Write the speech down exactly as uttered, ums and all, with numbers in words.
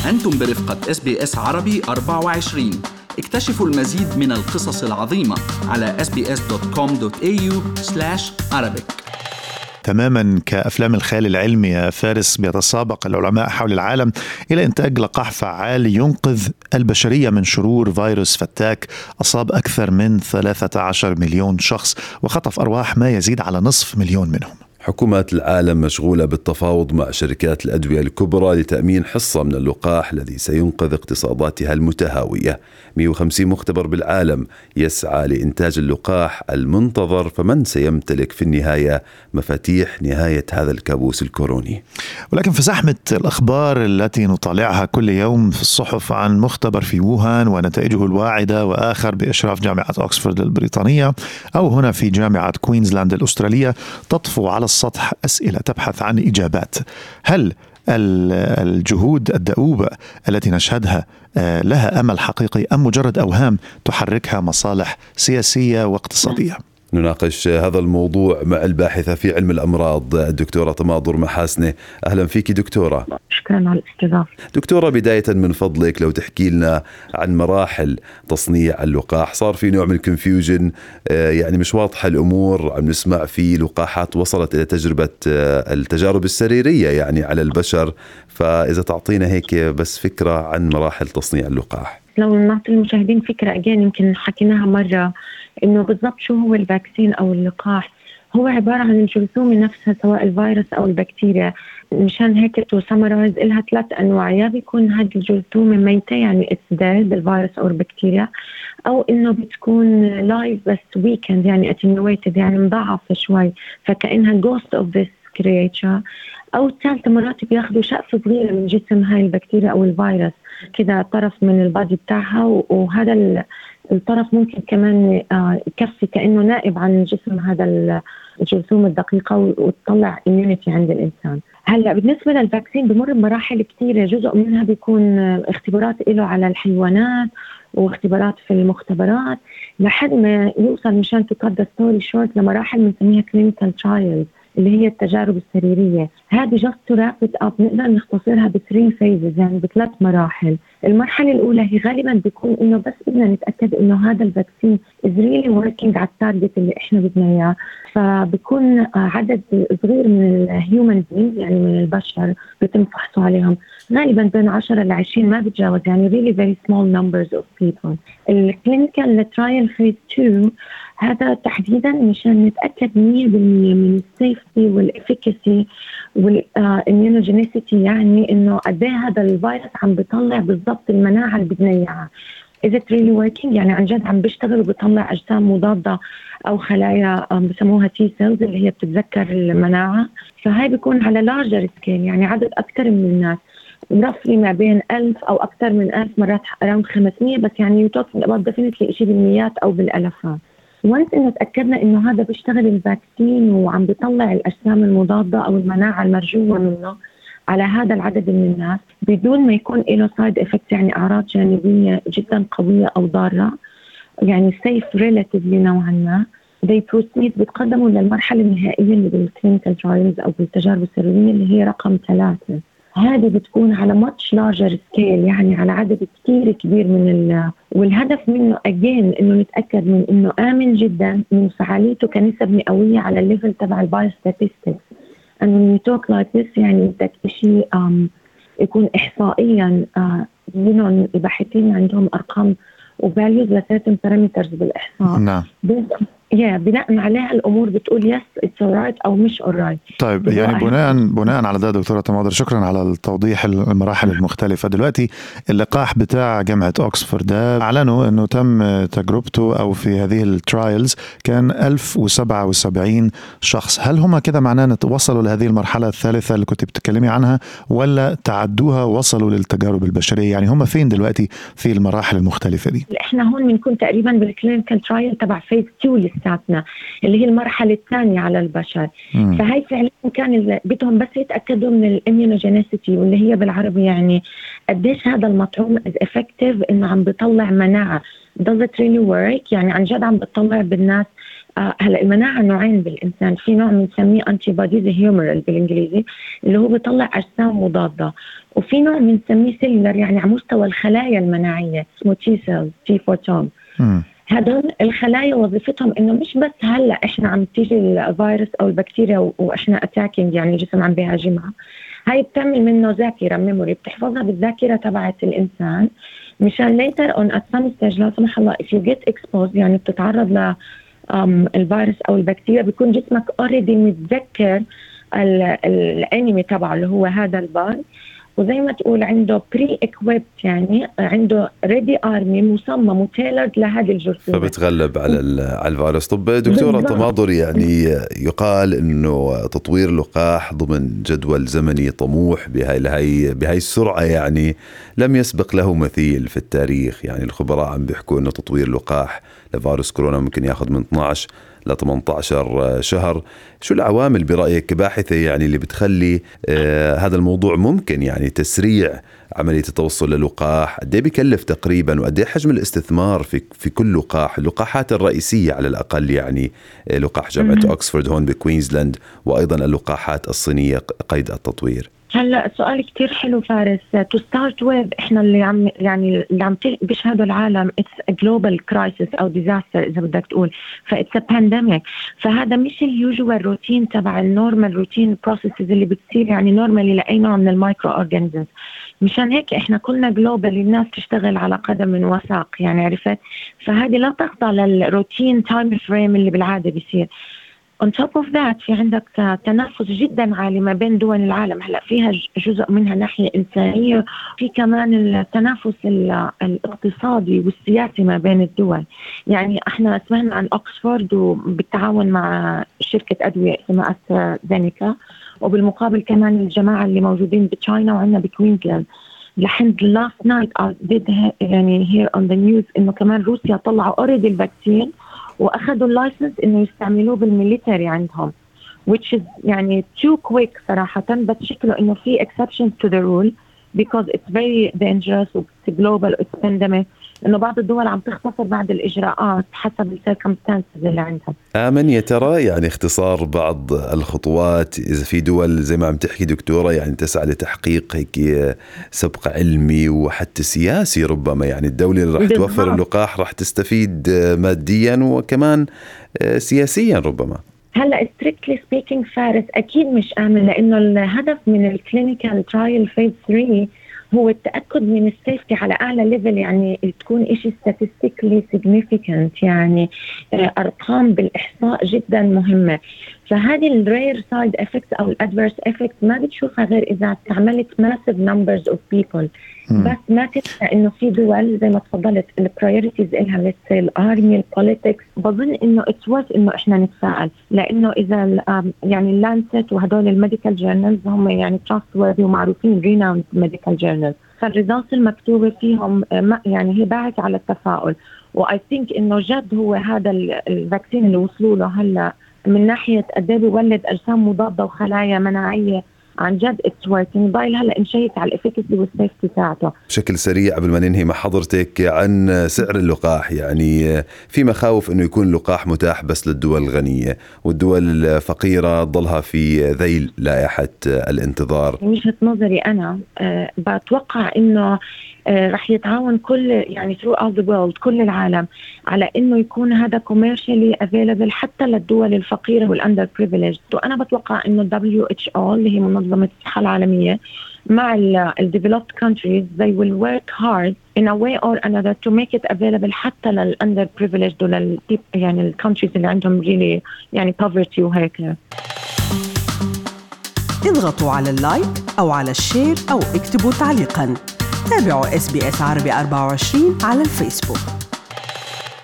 أنتم برفقة إس بي إس عربي أربعة وعشرين. اكتشفوا المزيد من القصص العظيمة على إس بي إس دوت كوم دوت إيه يو سلاش عربيك. تماما كأفلام الخيال العلمي يا فارس، بيتسابق العلماء حول العالم إلى إنتاج لقاح فعال ينقذ البشرية من شرور فيروس فتاك أصاب أكثر من ثلاثة عشر مليون شخص وخطف أرواح ما يزيد على نصف مليون منهم. حكومات العالم مشغولة بالتفاوض مع شركات الأدوية الكبرى لتأمين حصة من اللقاح الذي سينقذ اقتصاداتها المتهاوية. مئة وخمسين مختبر بالعالم يسعى لإنتاج اللقاح المنتظر، فمن سيمتلك في النهاية مفاتيح نهاية هذا الكابوس الكوروني؟ ولكن في زحمة الأخبار التي نطالعها كل يوم في الصحف عن مختبر في ووهان ونتائجه الواعدة، وآخر بإشراف جامعة أكسفورد البريطانية، أو هنا في جامعة كوينزلاند الأسترالية، تطفو على السطح أسئلة تبحث عن إجابات. هل الجهود الدؤوبة التي نشهدها لها أمل حقيقي أم مجرد أوهام تحركها مصالح سياسية واقتصادية؟ نناقش هذا الموضوع مع الباحثة في علم الأمراض الدكتورة تماضر محاسنة. أهلا فيك دكتورة. شكرا على الاستضافة. دكتورة، بداية من فضلك لو تحكي لنا عن مراحل تصنيع اللقاح. صار في نوع من الكونفيوجن، يعني مش واضحة الأمور، عم نسمع في لقاحات وصلت إلى تجربة التجارب السريرية يعني على البشر، فإذا تعطينا هيك بس فكرة عن مراحل تصنيع اللقاح. لو نعطي المشاهدين فكرة أجين يمكن حكيناها مرة، إنه بالضبط شو هو الفاكسين أو اللقاح. هو عبارة عن الجرثومة نفسها سواء الفيروس أو البكتيريا. مشان هيك تو سمرايز إلها ثلاث أنواع، يا بيكون هذه الجرثومة ميتة يعني it's dead الفيروس أو البكتيريا، أو إنه بتكون لايف بس weakened يعني attenuated يعني مضاعفة شوي فكأنها ghost of this creature، أو ثالث مرات بياخدوا شقفة صغيرة من جسم هاي البكتيريا أو الفيروس كده طرف من البادي بتاعها، وهذا الطرف ممكن كمان يكفي كأنه نائب عن جسم هذا الجرثومة الدقيقة وتطلع immunity عند الإنسان. هلأ بالنسبة للفاكسين بمر بمراحل كتيرة، جزء منها بيكون اختبارات له على الحيوانات واختبارات في المختبرات لحد ما يوصل مشان to cut the story short لمراحل بنسميها clinical trials اللي هي التجارب السريرية. هذه just to wrap it up نقدر نختصرها بثري phases يعني بثلاث مراحل. المرحلة الأولى هي غالبا بيكون إنه بس بدنا نتأكد إنه هذا الفاكسين is really working على التارجت اللي إحنا بدنا إياه، فبيكون عدد صغير من الهيومن beings يعني من البشر بيتم فحصه عليهم، غالبا بين عشرة لعشرين ما بتجاوز يعني really very small numbers of people. الكلينيكال trial phase two هذا تحديدا مشان نتأكد مية بالمية من السيفتي والإفيكاسي والإميونوجينيسيتي، يعني إنه قديه هذا الفيروس عم بيطلع بالضبط المناعة اللي بدنا إياها. is it really working يعني عن جد عم بيشتغل وبيطلع أجسام مضادة أو خلايا بسموها تي سيلز اللي هي بتتذكر المناعة. فهاي بيكون على larger scale يعني عدد أكثر من الناس، رفلي ما بين ألف أو أكثر من ألف، مرات around خمسمية، بس يعني you talking about definitely إشي بالمئات أو بالألفات. وانس انه تأكدنا انه هذا بيشتغل الفاكسين وعم بيطلع الأجسام المضادة او المناعة المرجوة منه على هذا العدد من الناس بدون ما يكون له سايد افكت يعني اعراض جانبية جدا قوية او ضارة، يعني سيف ريلاتيفلي نوعا ما، they proceed بتقدموا للمرحلة النهائية اللي بالكلينيكال ترايلز او بالتجارب السريرية اللي هي رقم ثلاثة. هذه بتكون على much larger scale يعني على عدد كتير كبير من ال والهدف منه again إنه نتأكد من إنه آمن جدا من فعاليته كنسب مئوية على الليفل تبع البايو statistics. and when we talk like this يعني بدك شيء يكون إحصائيا منهم الباحثين عندهم أرقام وvalues لcertain parameters بالإحصاء. نعم. يا بناء عليها الأمور بتقول يس it's alright أو مش alright. طيب يعني بناء بناء على ده دكتورة تماضر، شكرا على التوضيح المراحل المختلفة. دلوقتي اللقاح بتاع جامعة أكسفورد ده أعلنوا أنه تم تجربته أو في هذه الترايلز كان ألف وسبعة وسبعين شخص. هل هم كده معناه أن وصلوا لهذه المرحلة الثالثة اللي كنت بتتكلمي عنها ولا تعدوها وصلوا للتجارب البشرية؟ يعني هم فين دلوقتي في المراحل المختلفة دي؟ إحنا هون بنكون تقريبا بالكلينيكال ترايل تبع فيز تو لساتنا اللي هي المرحلة الثانية على البشر. مم. فهي فعلا كان بدهم بس يتأكدوا من الاميونوجينيسيتي واللي هي بالعربي يعني قديش هذا المطعوم effective إنه عم بيطلع مناعة. does it really work يعني عن جد عم بتطلع بالناس آه هلا المناعة نوعين بالإنسان، في نوع بنسميه أنتي بوديز هيومرال بالإنجليزي اللي هو بيطلع أجسام مضادة، وفي نوع بنسميه سيلولر يعني على مستوى الخلايا المناعية اسمه تي سيلز تي فوتون. هدول الخلايا وظيفتهم إنه مش بس هلا إحنا عم تيجي الفيروس أو البكتيريا وإحنا أتاكينج يعني الجسم عم بيهاجمها، هاي بتعمل منه ذاكرة ميموري بتحفظها بالذاكرة تبعت الإنسان مشان later on at some stage لا سمح الله if you get exposed يعني بتتعرض ل الفيروس أو البكتيريا بيكون جسمك already متذكر الانمي تبعه اللي هو هذا الفيروس، وزي ما تقول عنده بري equipped يعني عنده ريدي ارمي مصمم وتيلرد لهذه الجرثومة فبتغلب على على الفيروس. طب دكتورة تماضر، يعني يقال انه تطوير اللقاح ضمن جدول زمني طموح بهاي بهاي بهاي السرعة يعني لم يسبق له مثيل في التاريخ. يعني الخبراء عم بيحكوا انه تطوير لقاح لفيروس كورونا ممكن ياخذ من اثني عشر ل ثمانية عشر شهر. شو العوامل برأيك كباحثة يعني اللي بتخلي آه هذا الموضوع ممكن يعني تسريع عملية التوصل للقاح؟ قد ايه بيكلف تقريبا، وقد ايه حجم الاستثمار في في كل لقاح، اللقاحات الرئيسية على الأقل يعني لقاح جامعة أكسفورد هون بكوينزلاند، وأيضا اللقاحات الصينية قيد التطوير؟ هلا سؤال كتير حلو فارس. to start with احنا اللي عم يعني اللي عم بيشهدوا العالم it's a global crisis او disaster اذا بدك تقول، ف it's a pandemic، فهذا مش اليوجوال روتين تبع النورمال روتين بروسيسز اللي بتصير يعني نورمالي لاي نوع من المايكرو اورجانيزمز. مشان هيك احنا كلنا جلوبال، الناس تشتغل على قدم وساق يعني عرفت، فهذه لا تخضع للروتين تايم فريم اللي بالعاده بيصير. On top of that في عندك تنافس جدا عالي ما بين دول العالم، هلا فيها جزء منها ناحية إنسانية، في كمان التنافس الاقتصادي والسياسي ما بين الدول. يعني احنا سمعنا عن أكسفورد وبالتعاون مع شركة أدوية اسمها أسترازينيكا، وبالمقابل كمان الجماعة اللي موجودين بتشاينا وعندنا بكوينزلاند. لحد last night I did يعني here on the news إنه كمان روسيا طلعوا already الفاكسين وأخذوا اللايسنس إنه يستعملوه بالميليتري عندهم which is يعني too quick صراحة، بس شكله إنه في exceptions to the rule because it's very dangerous it's global it's pandemic، إنه بعض الدول عم تختصر بعض الإجراءات حسب السيركمستانسز اللي عندهم. آمن يا ترى يعني اختصار بعض الخطوات إذا في دول زي ما عم تحكي دكتورة يعني تسعى لتحقيق هيك سبق علمي وحتى سياسي، ربما يعني الدولة اللي راح توفر اللقاح راح تستفيد ماديا وكمان سياسيا ربما. هلا strictly speaking فارس أكيد مش آمن، لأنه الهدف من الكلينيكال ترايل فيز ثلاثة هو التأكد من السيفتي على أعلى ليفل، يعني تكون إشي statistically significant يعني أرقام بالإحصاء جدا مهمة. فهذه الرير سايد افكتس أو الادفيرس افكتس ما بتشوفها غير إذا استعملت massive numbers of people. بس ما تنسى إنه في دول زي ما تفضلت البرايورتيز إلها مثل الارمي البوليتكس، بظن إنه it's worth إنه إحنا نتفاعل، لأنه إذا يعني اللانست وهدول الميديكال جورنالز هم يعني trustworthy ومعروفين renowned medical journals، فالريزالتس المكتوبة فيهم يعني هي باعثة على التفاؤل. وآي ثينك إنه جد هو هذا الفاكسين اللي وصلوا له هلا من ناحية قد ايه بيولد أجسام مضادة وخلايا مناعية عن جد it's working. ضايل هلا نشيك على الافيكاسي والسيفتي تاعته. بشكل سريع قبل ما ننهي مع حضرتك عن سعر اللقاح، يعني في مخاوف انه يكون اللقاح متاح بس للدول الغنية والدول الفقيرة ضلها في ذيل لائحة الانتظار. وجهة نظري انا أه بتوقع انه أه رح يتعاون كل يعني throughout the world كل العالم على انه يكون هذا commercially available حتى للدول الفقيرة والأندر privileged. وانا بتوقع انه دبليو إتش أو اللي هي منظمة الصحة العالمية مع ال developed countries they will work hard in a way or another to make it available حتى لل underprivileged ولل يعني ال countries اللي عندهم really يعني poverty وهيك. اضغطوا على اللايك أو على الشير أو اكتبوا تعليقاً. تابعوا إس بي إس عربي أربعة وعشرين على الفيسبوك.